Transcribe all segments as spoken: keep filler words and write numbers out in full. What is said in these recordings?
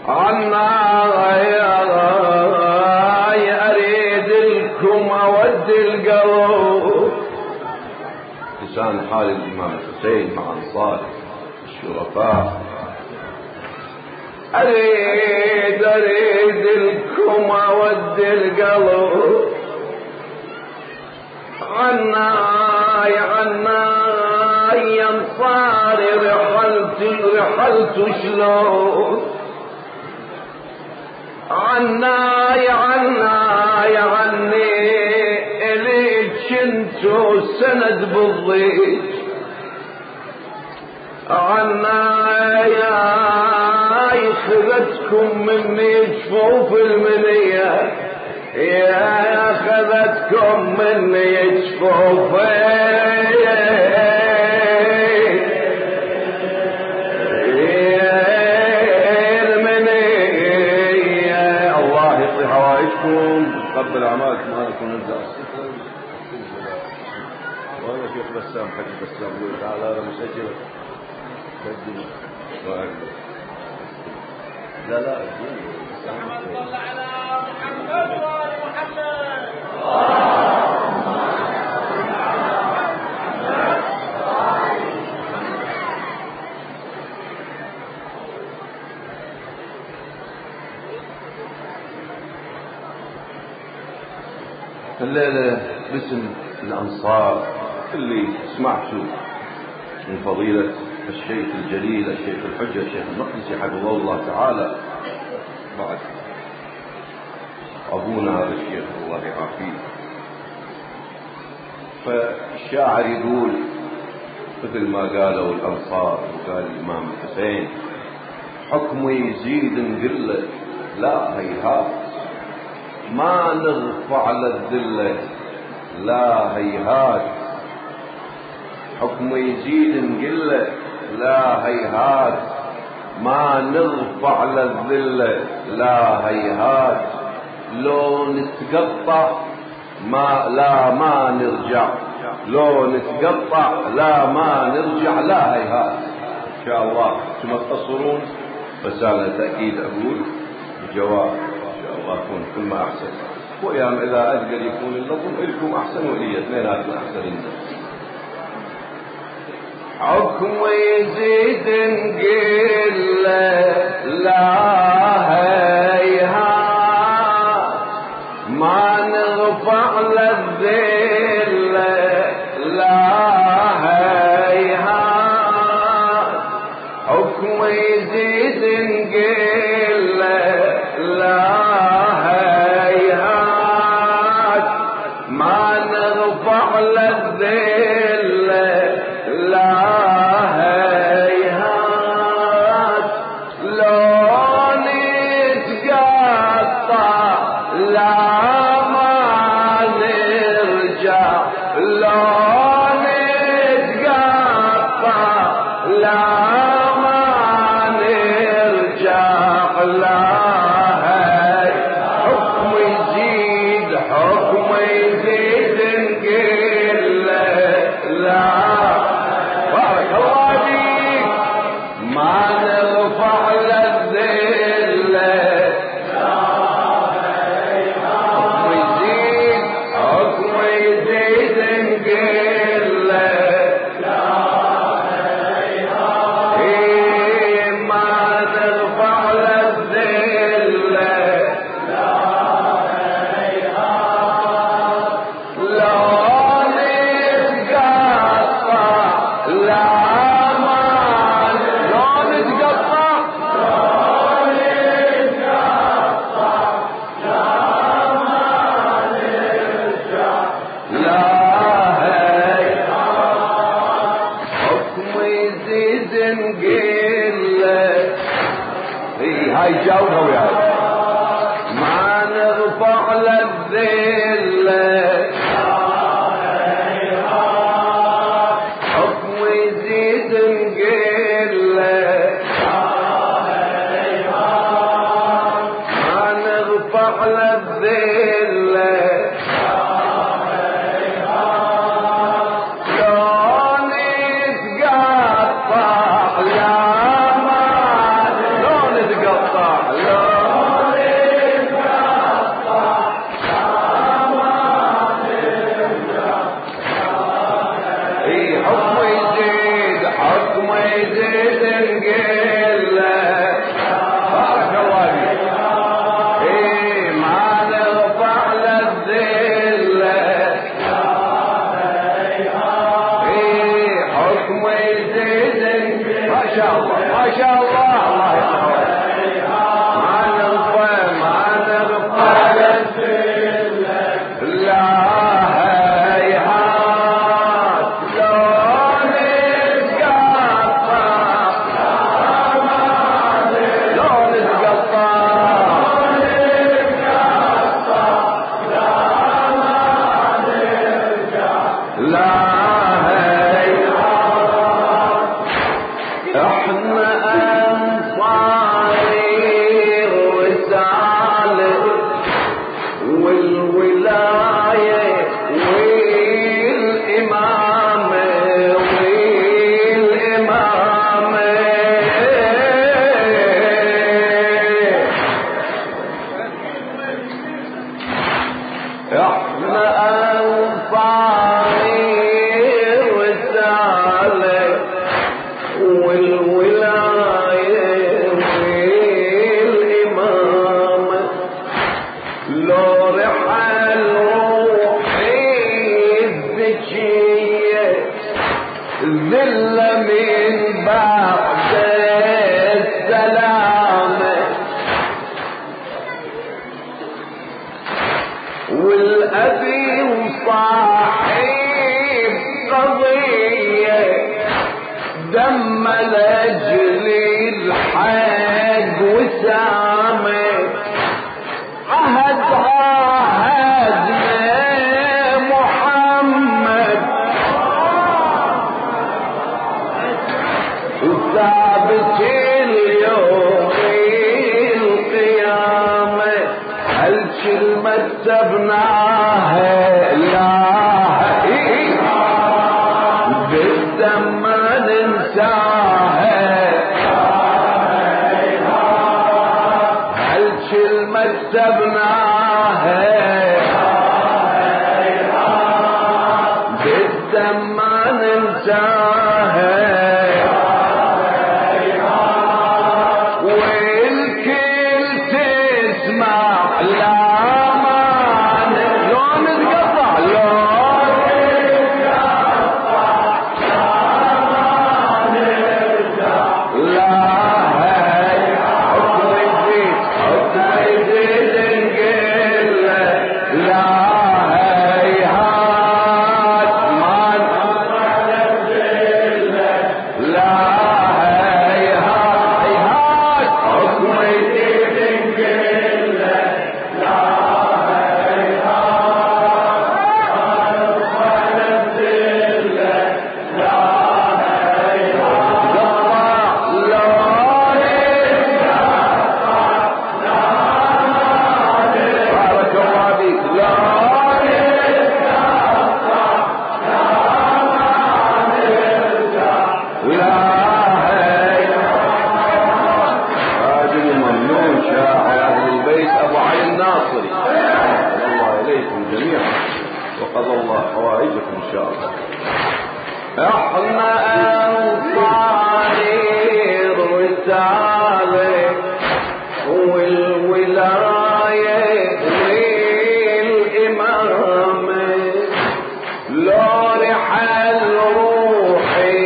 عناي أريد لكم أود القلب. لسان حال الإمام الحسين مع أنصاره الشرفاء. أريد أريد لكم أود القلب. عناي عناي أنصاري رحلت رحلت شلون. عناي عناي عني إليك كنتو سند بالضيق. عناي خذتكم مني جفوف المنية. يا خذتكم مني جفوف قبل أعمالكم ما نكون نرجع. وأنا شيخ بسام حق بسام يقول تعال هذا مسجل سجل. لا لا محمد صلى على محمد وآل محمد. الليلة باسم الأنصار اللي سمعتوا من فضيلة الشيخ الجليل الشيخ الحجة الشيخ المقدسي حفظه الله تعالى، بعد أبونا هذا الشيخ الله يعافيه. فالشاعر يقول مثل ما قالوا الأنصار وقال الإمام الحسين: حكمه يزيد نقله لا هيهات، ما نرفع للذلة لا هيهات. حكمه يزيد نقله لا هيهات، ما نرفع للذلة لا هيهات. لو نتقطع ما لا ما نرجع، لو نتقطع لا ما نرجع لا هيهات. إن شاء الله ثم تقصرون رسالة تأكيد أقول الجواب يكون كل ما أحسن، ويام إذا أذكر يكون اللفظ إلكم أحسن ولي اثنيناتنا أحسن الناس. حكم يزيد نقل لا هيهات، ما نرفع للذلة لا هيهات. حكم يزيد نقل لا هيهات، ما نرفع للذلة لا هيهات. لو نتقطع لا ما نرجع، لو نتقطع لا ما نرجع لا. هاي جاوبها وياي. ما نرفع للذلة حكم يزيد نقله، ما نرفع للذلة لا القيامة عهد عهدنا محمد وثابت اليوم القيامة هالكلمة تبناها لا بالدم ما ننساها هالكلمة تبناها بالدم ما ننساها والكل تسمع لا ما لون تقطع لون لا هي حكم الزيت حكم الزيت نقل لا هي هات ما لا هي هات هي هات حكم الزيت نقل لا هي وقضى الله حوائجكم ان شاء الله. احنا انصار الرسالة والولاية والامامة لو رحل روحي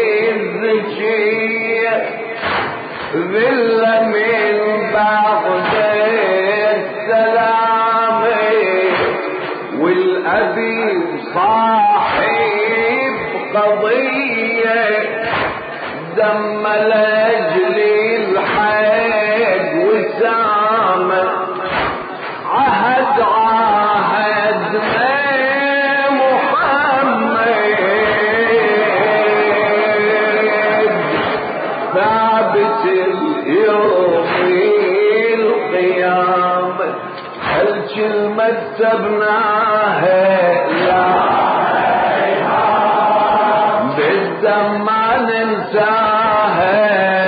الذكية ذلة من بعض والأبي صاحب قضية دم لأجل الحق وسامة عهد عهدنا محمد ثابت اليوم القيامة هالكلمة تبناها لا بالدم ما ننساها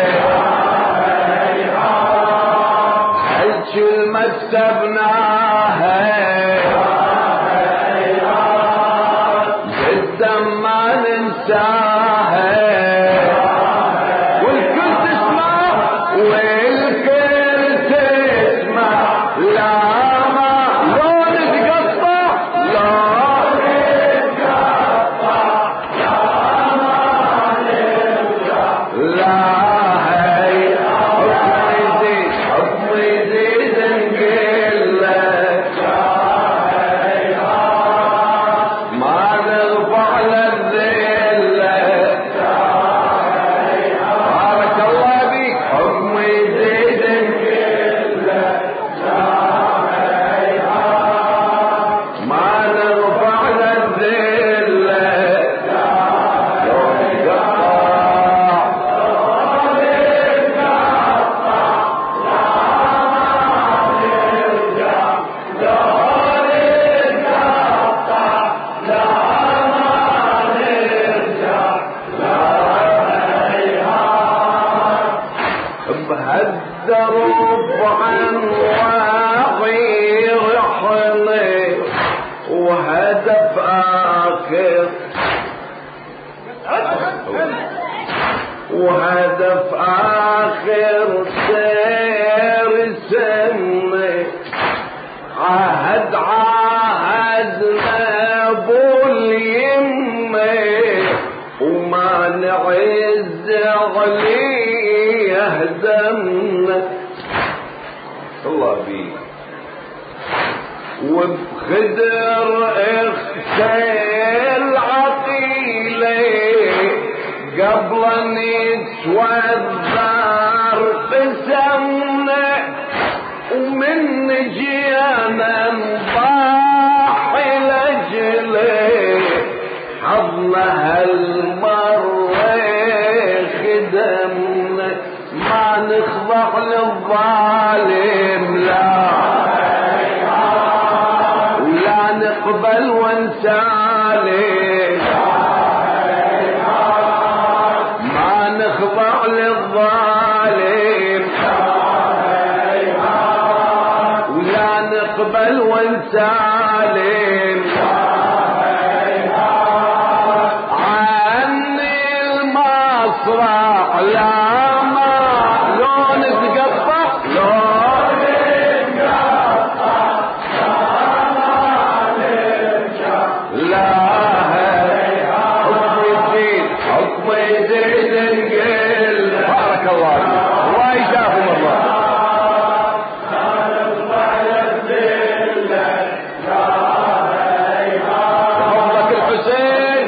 هالكلمة تبناها بالدم ما ننساها والكل تسمع والكل تسمع لا بهالدرب عن واعي رحلة وهدف آخر وهدف آخر سير سنة عهد عهدنا ابو اليمة وما نعز عليه يهدمنا الله بيه وبخدر اختي العقيلة قبل ان يتوذر قسمنا الظالم لا ولا نقبل ونسالم ما نخضع للظالم ولا نقبل ونسالم عني المصرع لا ما لون تقطع لون لا حكم يزيد حكم يزيد نقل بارك الله الله يجزاكم الله فضلك الحسين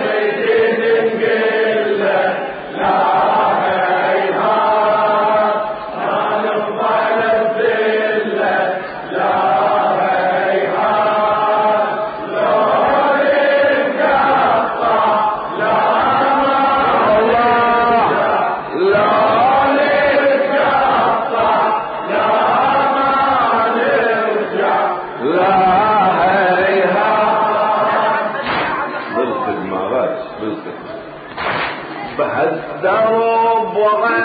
بهالدرب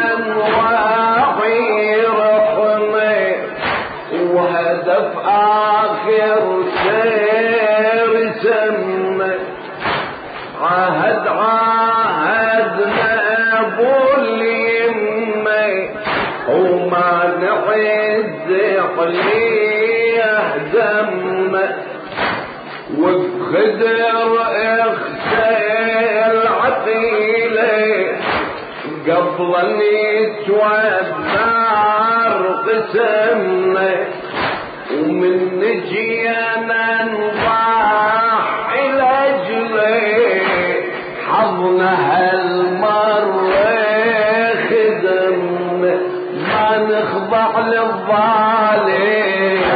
وانواعي رحمه وهدف اخر سير سمه عهد عهدنا ابو اليمه وما نعز قليه دمه وبخدر اختل عقيله قبل ان يتوذر قسمنا ومن نجينا نضحي لاجله حظنا هالمره خدمنا ما نخضع للظالم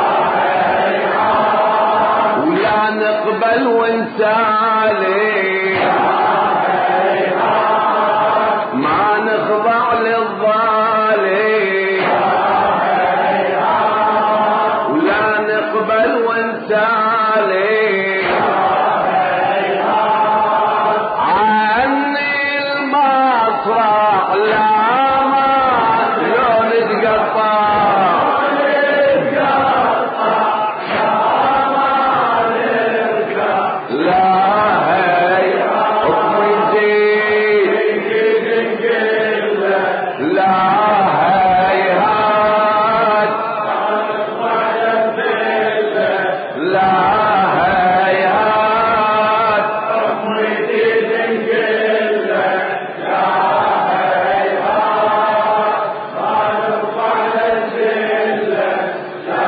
ولا نقبل ونسالم ما نخضع للظالم ولا نقبل ونسالم عني المصرع لا ما لون تقطع لا هي حكم يزيد لا هيهات لا هيهات حكم يزيد لا هيهات ما نرفع للذلة لا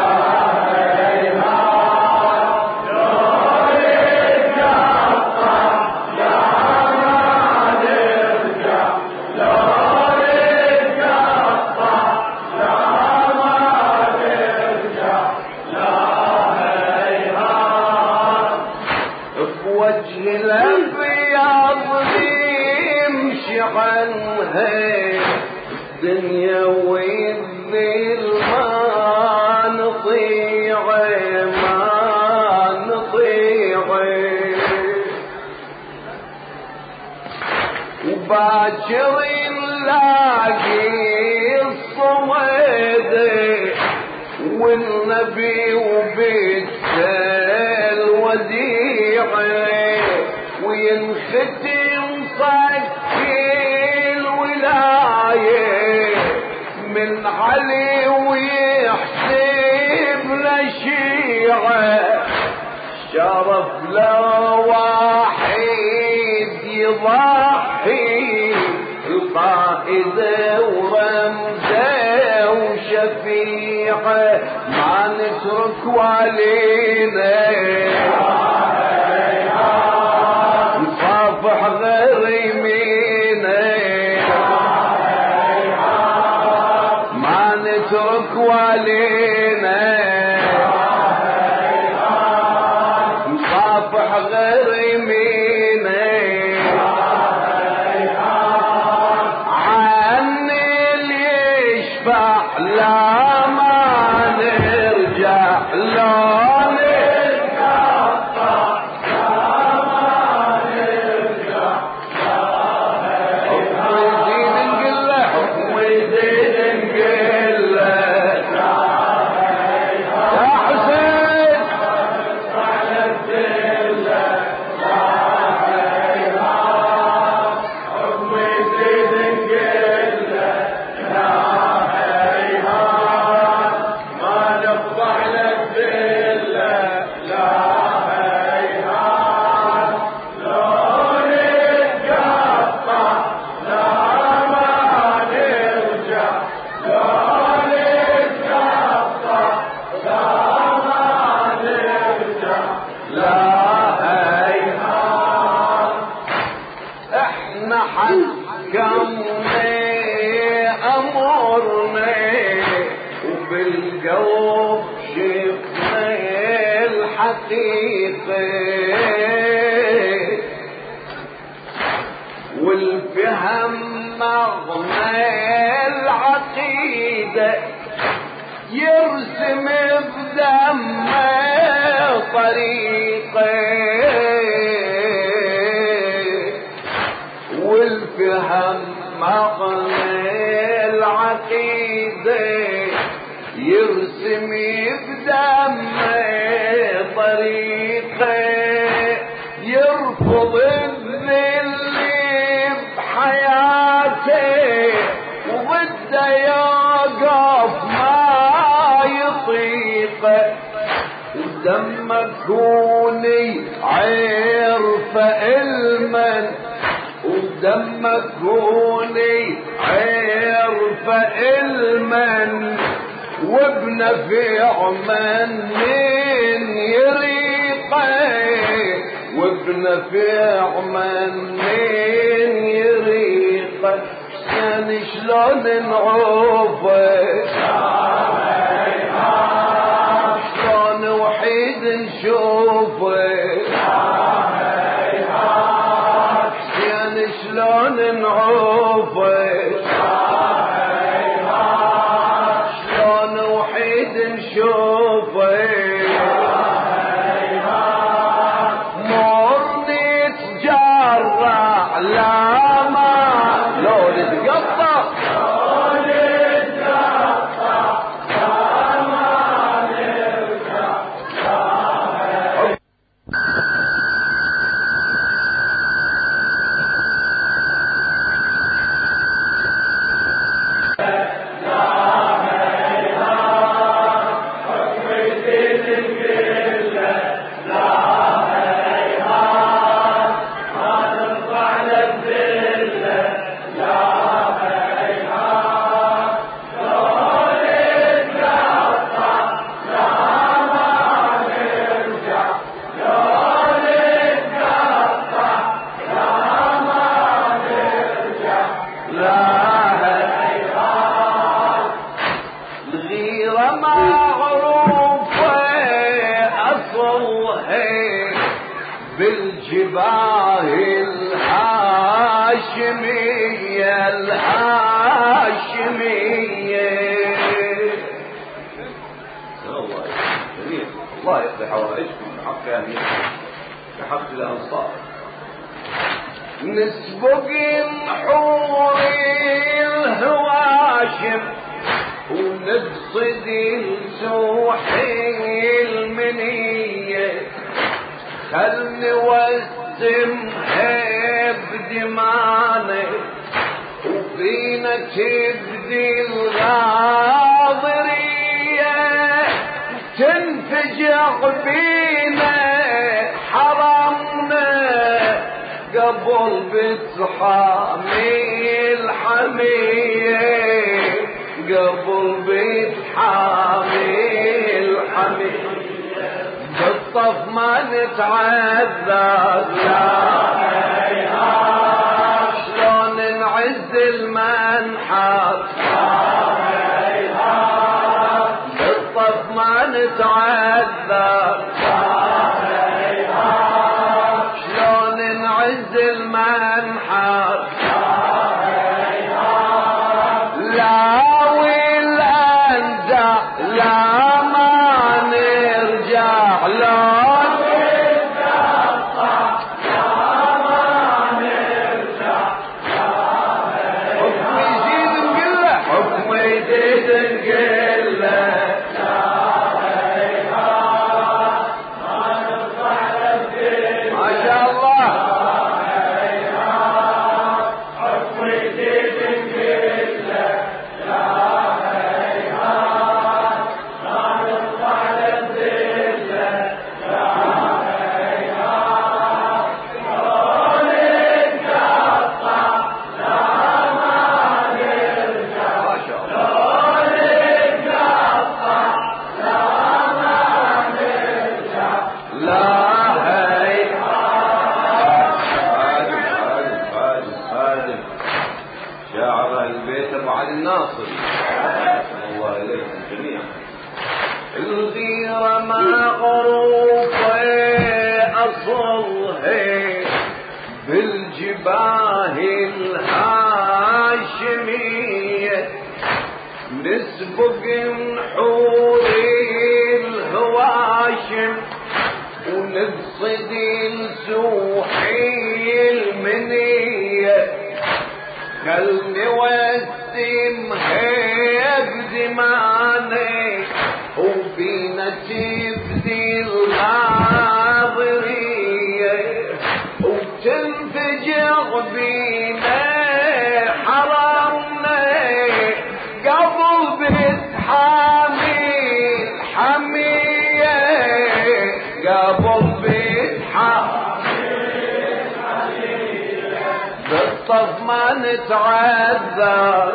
وجه الابيض يمشي عنها دنيا والذل ما نطيع ما نطيع وباكر نلاقي الصمد والنبي وبيته الوديعه وينختم صكي الولايه من علي ويحسب لشيعه شرف لواحد يضحي القائد ورمزه وشفيعه ما نترك والينا نصافح غير يمينه ما نترك والينا نصافح غير يمينه عني اللي يشفع لا لا ما نرجع لا والفهم مغنى العقيدة يرسم بدم طريقه والفهم مغنى العقيدة يرسم بدم طريقه يرفض الذل بحياته وبده يقف ما يطيقه ودمك كوني عرف المن ودمك كوني عرف المن وبنفع من من يريقه وبنفع من من يريقه يعني شلون نعوفه شلون وحيد نشوفه يعني شلون نعوفه شلون وحيد نشوفه لا ما لو نتقطع لو نتقطع لا ما نرجع بالجباه الهاشمية الهاشمية الله جميل الله يقضي حوائجكم بحق أهلكم بحق الأنصار نسبق الحور الهواشم ونقصد السوحي المنية خل نوسمها بدمانه وفينا تبدي الغاضرية تنفجع بينا حرمنا قبل بتحامي الحمية قبل بتحامي الحمية بالطف ما نتعذب لا شلون نعز المنحر بالطف ما نتعذب شلون نعز المنحر لا والأن نرجع لا ما نرجع لا الغيرة مغروفة أصلها بالجباه الهاشمية نسبق نحور الهواشم ونقصد السوحي المنية خلني واسمها بدماني وبينا تبدي الغاضرية وتنفجر بينا حرمنا قبل بتحامي حمية قبل بتحامي بالطف ما نتعذر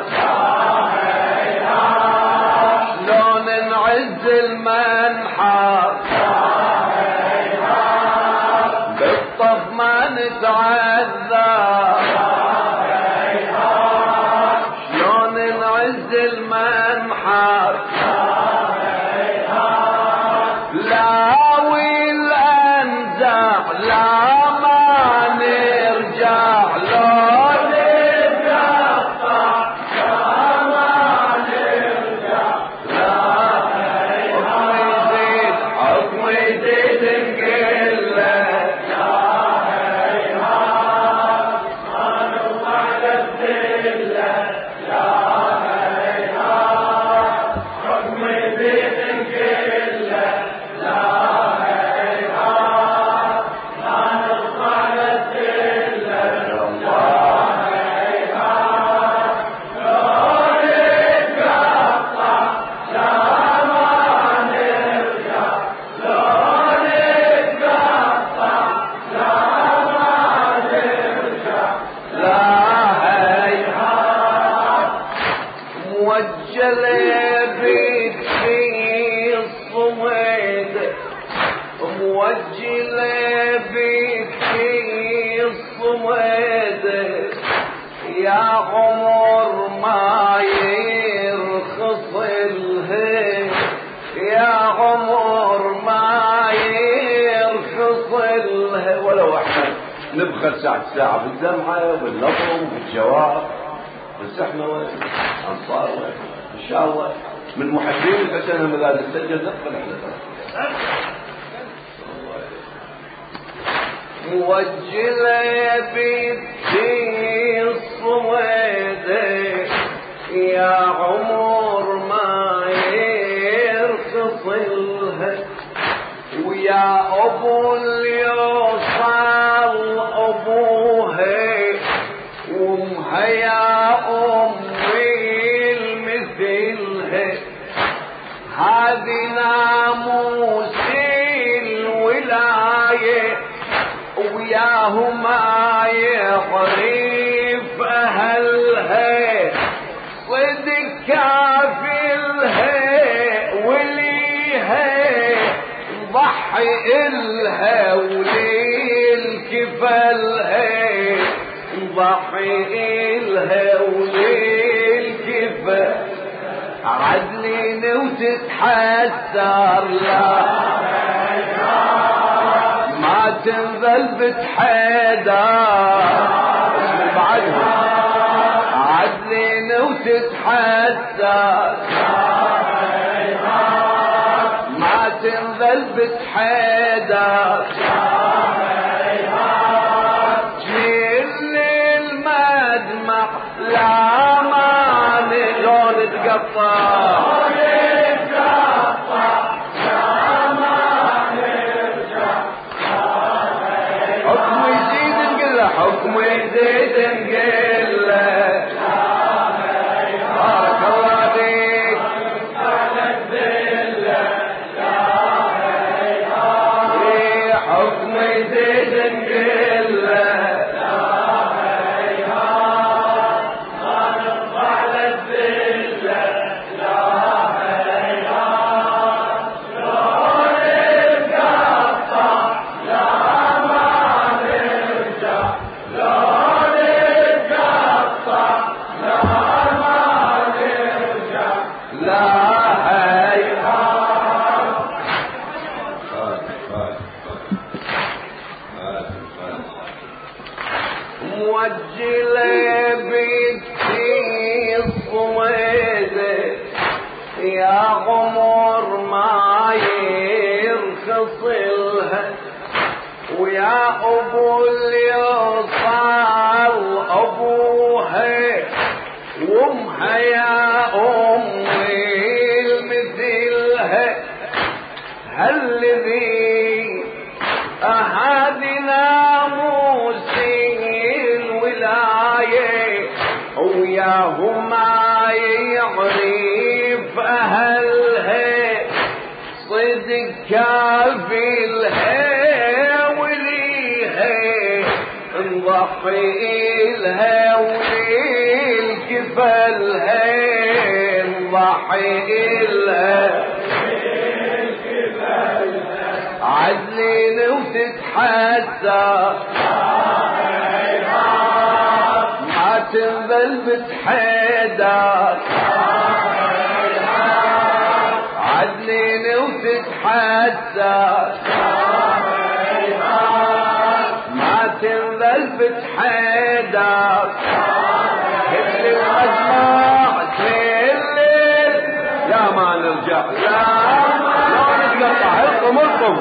شلون نعز المنحر بالطف ما نتعذر شلون نعز المنحر لا والانزع لا ما نرجع لا يا عمر ما يرخص الهي يا عمر ما يرخص الهي ولو احنا نبخل ساعة ساعة بالدمعة وبالنظم وبالجواب بس احنا وين انصار وين ان شاء الله من محبين الحسن مداد السجل ندخل احنا موجلة بيتي الصويدة يا عمر ما يرخص لها ويا ابو اللي يوصل ابوها وامها يا امي المثلها هذه ناموس الولايه وياهما يعرف أهلها صدق كافلها وليها ضحي إلها وليل كفلها ضحي إلها وليل كفل عدلين وتتحسر لا ما تنزل بتحيدر بعدها عدلين وتتحسر تنزل بتحيدر جيل المدمع لا ما نقول تقطع حكم يزيد نقله حكم يزيد نقله بارك الله فيك إيه حكم يزيد نقله يا غمر ما يرخصلها ويا ابو اللي صار ابوها وامها يا امي مثلها هالذي هذه ناموس الولايه وياهما يعرف أهلها صدق كافلها وليها نضحي لها وللكفلها نضحي لها عدلين وتتحدى ما تنزل بتحدى عدلين وتتحدى ما تنزل بتحدى كل المجمع كل لا ما نرجع لا لا نتقطع القم القم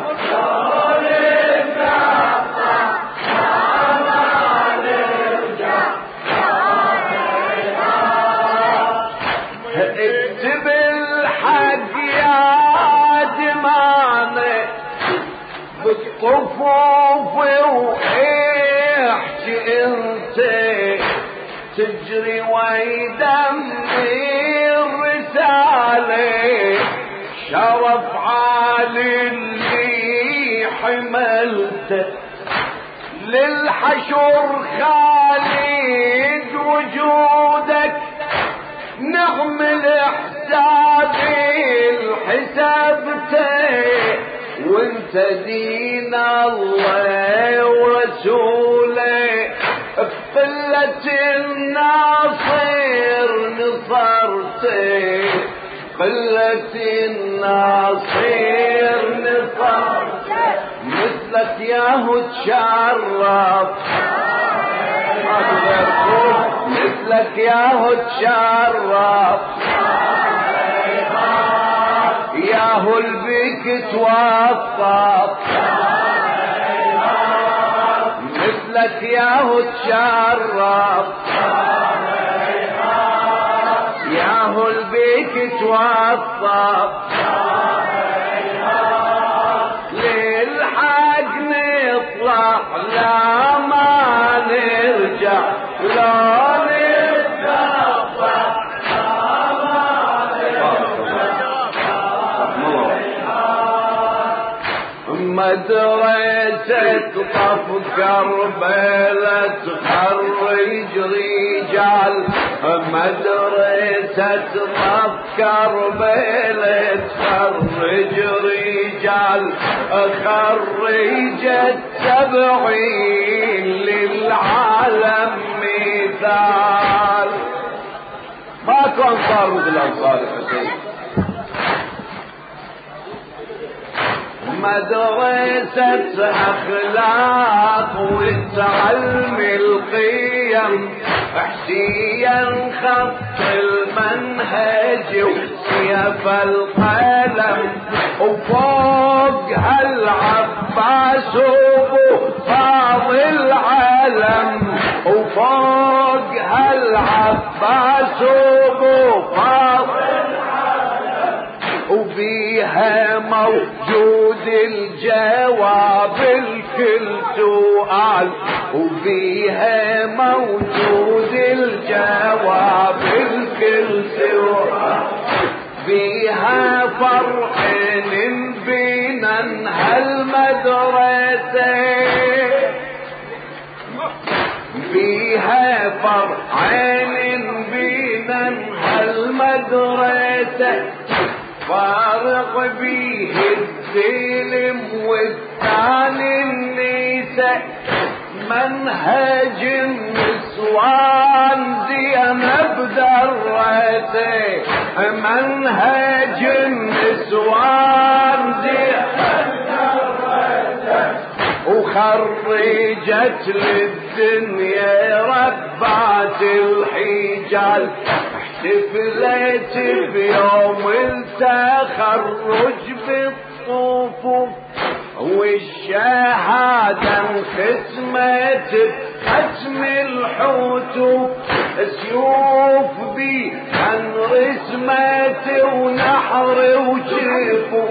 اكتب الحق يا جمانه بالطفوف واحكي انت تجري ويدمي الرساله شرف عالي اللي حملته للحشر خالد وجودك نعمل حسابي الحسابته وانت دين الله ورسوله بقلة الناصر نصرته قلة الناصر نصرته مثلك ياهو تشرف مثلك ياهو تشرف ياهو البيك توفق مثلك ياهو تشرف ياهو البيك توفق للحق نطلع لا ما نرجع لا نتقطع مدرسة طف كربلة تخرج رجال مدرسة طف كربلة تخرج رجال خرجت سبعين للعالم مثال ماكو انصار مثل انصار الحسين مدرسة أخلاق وتعلم القيم حسيا خط المنهج وسيف القلم وفوق هالعباس ابو فاضل علم وفوق هالعباس ابو فاضل علم وبيها موجود الجواب الكل سؤال وبيها موجود الجواب الكل سؤال بيها فرحين بينا هالمدرسة بيها فرحين بينا هالمدرسة فارق بيه السلم والثاني النساء منهج النسوان زينب درته منهج النسوان زينب درته وخرجت للدنيا ربات الحجال احتفلت بيوم التخرج بالصفوف والشهادة انختمت ختم الحوت سيوف بي عن رسمت ونحر وشفو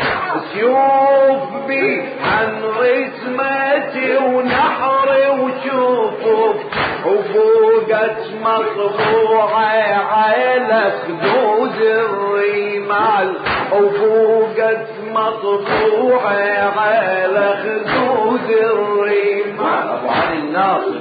سيوف بي عن رسمت ونحر وشفو وفوقت مطبوعة على خدود الرمال وفوقت مطبوعة على خدود الرمال ابو علي الناصر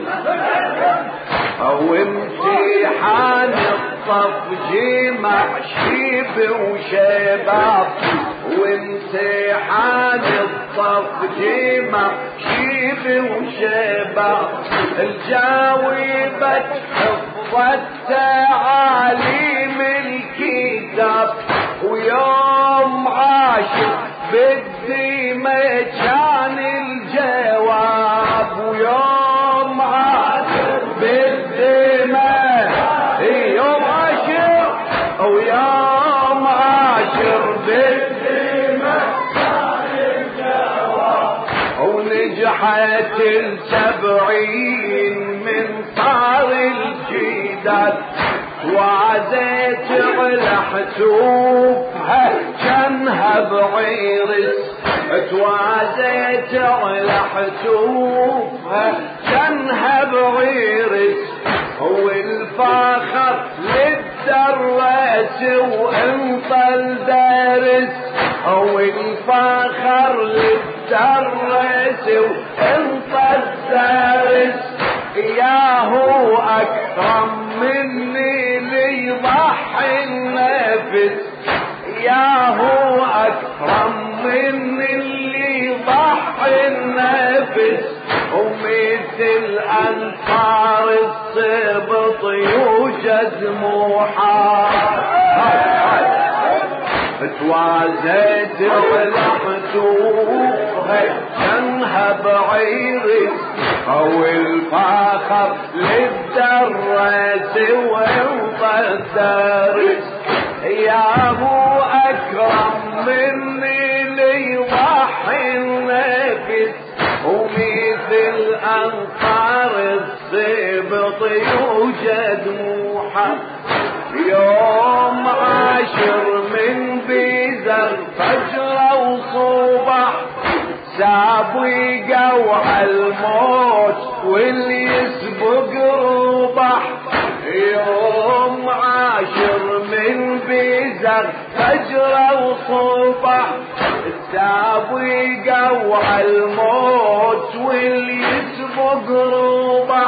او امتحان الصف جمع شيب وشباب وامتحان الصف جمع شيب وشباب الجاوبت حفظت تعاليم الكتاب ويوم عاشر بالدمى كان الجواب ويوم عاشر بالدمى يوم عاشر ويوم عاشر بالدمى كان الجواب ونجحت السبعين من صار الجدال وعزيت على حسوبها كانها بعيرس توازيت على حسوبها كانها بعيرس هو الفاخر للدرس وانطل دارس هو الفاخر للدرس وانطل دارس ياهو اكرم مني ليضحي النفس ياهو اكرم مني اللي يضحي النفس ومثل انصار السبط يوجد محال توازيت على حسوبها كانها بعيرس او الفاخر للدرس وانطى الدرس يا ابو اكرم مني ليضحي النفس ومثل انصار السبط يوجد محال يوم عاشر من بيزر فجر وصبح سابوا يقوع الموت واللي يسبق ربح يوم عاشر من بيزر فجر وصبح سابوا يقوع الموت واللي يسبق ربح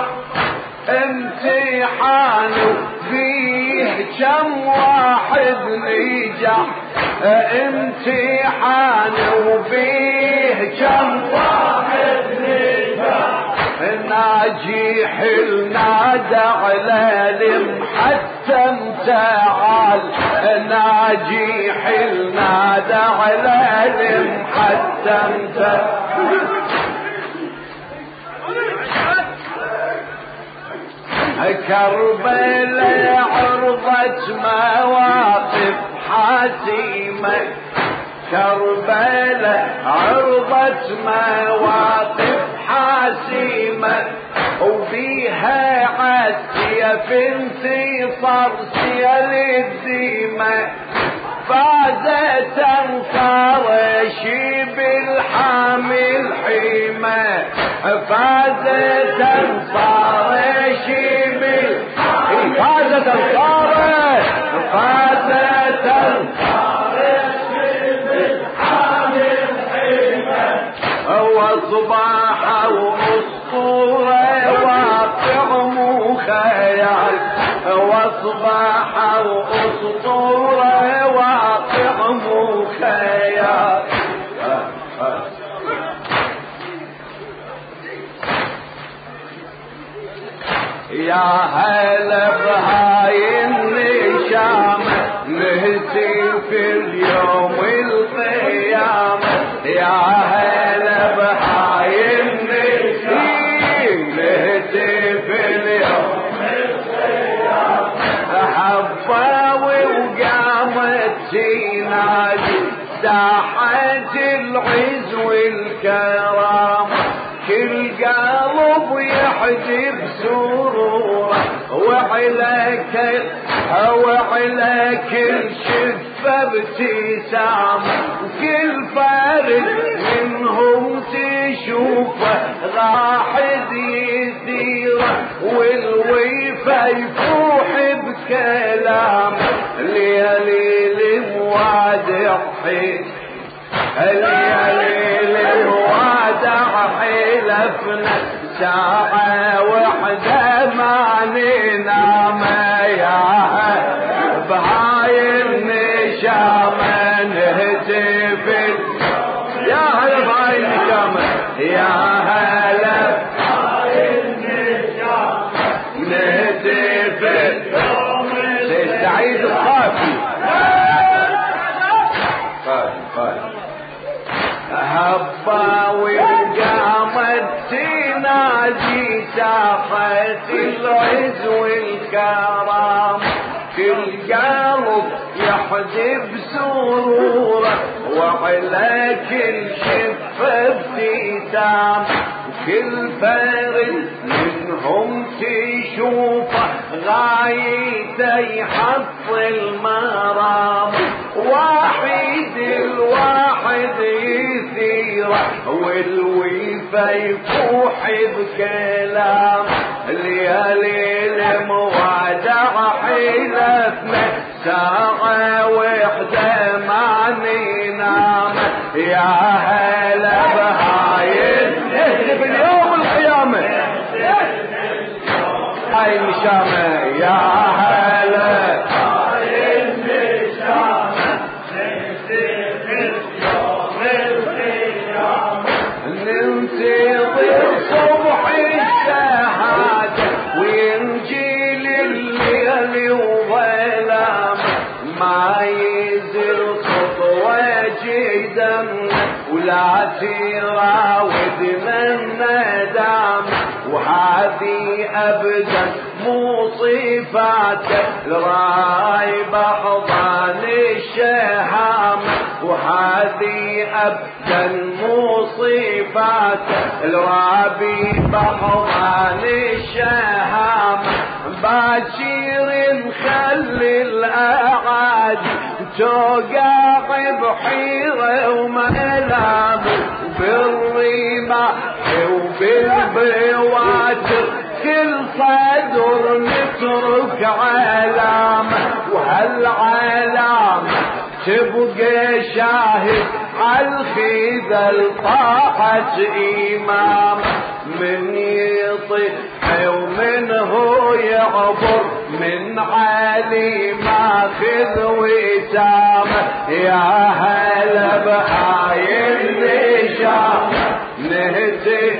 امتحان فيه كم واحد نجح امتحان وفيه كم واحد نجح ناجي نادى على المحتم تعال ناجي نادى على المحتم تعال كربلاء عرضت مواقف حاسمة كربلاء عرضت مواقف حاسمة وفيها عالسيف انتصار سيل الدماء فازت انصار شيب الحامل حيمة فازت انصار شيب فازت انصار فازت انصار شيب الحامل حيمة واصبح واسطورة واقع مو خيال واصبح واسطورة واقع مو خيال يا هلا بهاي النشامة نهتي في اليوم القيامة يا هلا بهاي النشامة نهتي في اليوم القيامة حباوي وقامت تنادي ساحة العز والكرامة كل قلب يحجب سروره وعليك وعلى كل شفة ابتسامة وكل فارد منهم تشوفه راحد يسيره والويفة يفوح بكلامه ليالي الموادع حين الليالي الموادع حلفنا ساعة وحدة ما ننام يا بهاي النشامة نهتف يا هلا بهاي النشامة يا هلا بهاي النشامة نهتف سيد سعيد الخافي هبا وقامت تنادي ساحة العز والكرام كل قلب يحذف سروره وعلى كل شفة ابتسام كل فارد منهم تشوفه غايته يحصل مرام واحد الواحد يثيره والويفة يفوح بكلام ليالي الموادع حلفنا ساعة وحدة ما ننام يا هلا بهاي نهتف اليوم القيامة هاي النشامة يا هلا بهاي النشامة نهتف اليوم القيامة ننتظر صبح الشهادة وينجيل الليل وظلام ما يزل خطوة جدمنا ولا تراودنا الندام وهذه أبدا مو صفاته الرايب أحضان الشهامة وهذه أبدا مو صفاته الرابي بحضان الشهامة باشير خلي الأعادي توقع بحيرة وملام بالريمة وبالبواتر كل صدر نترك علامة وهالعلامة تبقى شاهد عالخذل طاعة إمام من يطيح ومن هو يعبر من عالي ماخذ وسامة يا هلا بهاي النشامة نهتف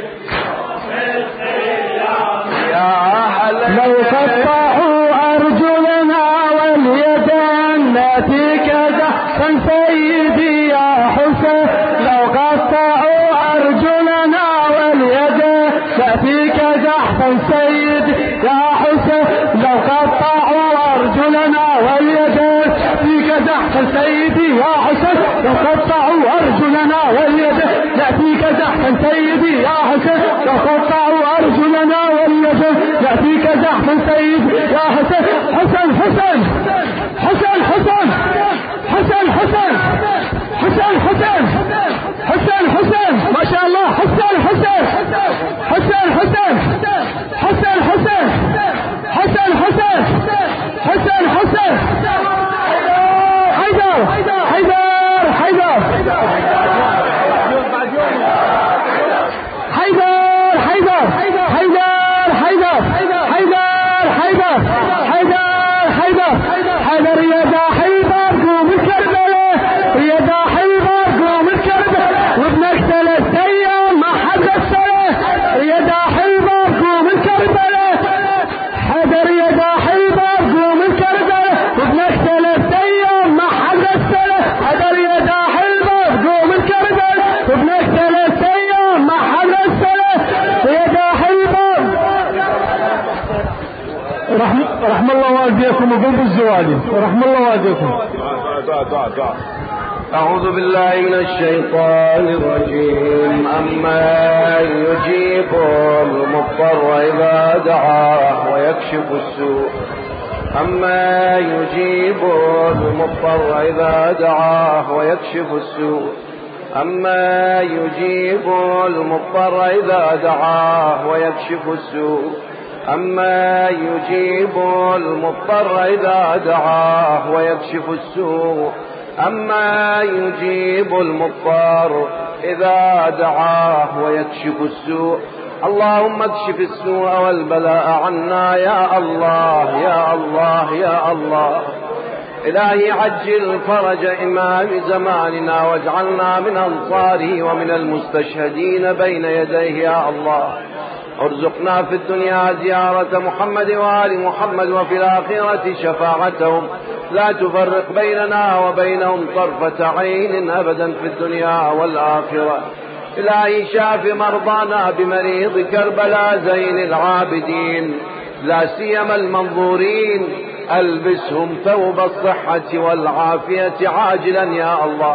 يا هلا لو قطعوا أرجلنا واليدين ناتيك زحفا سيدي يا حسين لو قطعوا أرجلنا واليدين ناتيك زحفا سيدي يا حسين لو قطعوا أرجلنا واليدين ناتيك زحفا سيدي يا حسين لو تقطعوا أرجلنا واليد نأتيك زحفا سيدي يا حسين تقطعوا أرجلنا واليد نأتيك زحفا سيدي يا حسين حسن حسن حسن حسن حسن حسن حسن حسن حسن حسن ما شاء الله حسن حسن حسن حسن حسن حسن حسن حسن حسن حسن حيدر حيدر حيدر حيدر حيدر حيدر حيدر حيدر حيدر حيدر حيدر يا داحي بارقوم الكربلاء يا داحي بارقوم الكربلاء وابنك ثلاث ايام ما حد الصلاه يا داحي بارقوم الكربلاء حيدر يا داحي بارقوم الكربلاء وابنك ثلاث ايام ما حد الصلاه حيدر يا داحي بارقوم الكربلاء وابنك ثلاث ايام ما حد الصلاه يا داحي رحم, رحم الله والديكم وقلب الزوالي ورحم الله والديكم. أعوذ بالله من الشيطان الرجيم. أما يجيب المضطر إذا دعاه ويكشف السوء أما يجيب المضطر إذا دعاه ويكشف السوء أما يجيب المضطر إذا دعاه ويكشف السوء أما يجيب المضطر إذا دعاه ويكشف السوء أما يجيب المضطر إذا دعاه ويكشف السوء. اللهم اكشف السوء والبلاء عنا يا الله يا الله يا الله. إلهي عجل فرج إمام زماننا واجعلنا من أنصاره ومن المستشهدين بين يديه يا الله. ارزقنا في الدنيا زيارة محمد وآل محمد وفي الآخرة شفاعتهم لا تفرق بيننا وبينهم طرفة عين أبدا في الدنيا والآخرة. إلهي شاف مرضانا بمريض كربلاء زين العابدين لا سيما المنظورين ألبسهم ثوب الصحة والعافية عاجلا يا الله.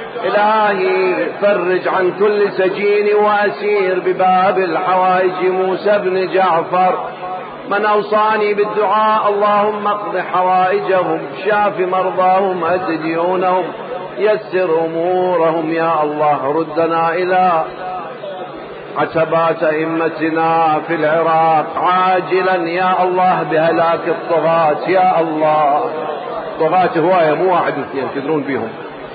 إلهي فرج عن كل سجين وأسير بباب الحوائج موسى بن جعفر من أوصاني بالدعاء. اللهم اقض حوائجهم شاف مرضاهم أد ديونهم يسر أمورهم يا الله. ردنا إلى عتبات أئمتنا في العراق عاجلا يا الله بهلاك الطغاة يا الله. طغاة هواية مو واحد واثنين تدرون بهم.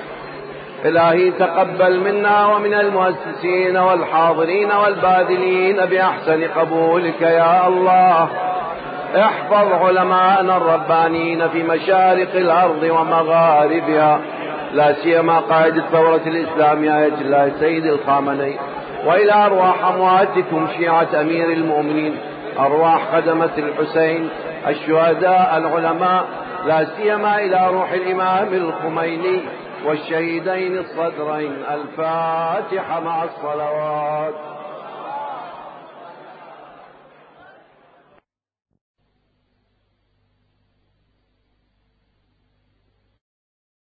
إلهي تقبل منا ومن المؤسسين والحاضرين والباذلين بأحسن قبولك يا الله. احفظ علماءنا الربانيين في مشارق الأرض ومغاربها لا سيما قائد الثورة الإسلامية آية الله سيد الخامنئي وإلى أرواح أمواتكم شيعة أمير المؤمنين أرواح خدمة الحسين الشهداء العلماء لا سيما إلى روح الإمام الخميني والشهيدين الصدرين. الفاتحة مع الصلوات.